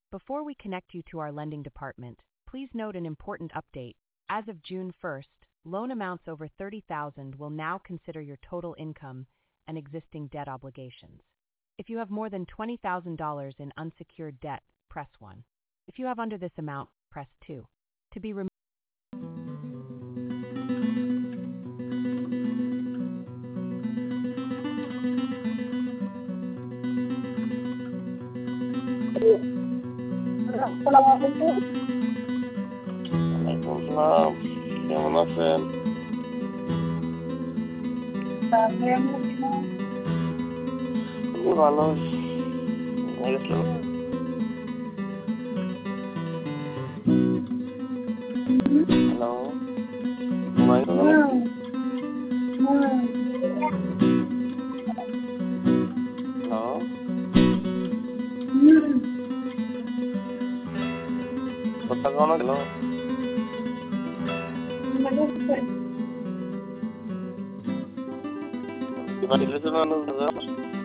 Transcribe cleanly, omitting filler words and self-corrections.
Before we connect you to our lending department, please note an important update. As of June 1st, loan amounts over $30,000 will now consider your total income and existing debt obligations. If you have more than $20,000 in unsecured debt, press 1. If you have under this amount, press 2. To be removed. আসসালামু আলাইকুম। ওয়ালাইকুম সালাম। কেমন আছেন? খুবই ভালো। Hello, ঘুমাই গেলেন? হ্যালো, কথা কনো গেল? কিবা দিলেছে মানুষ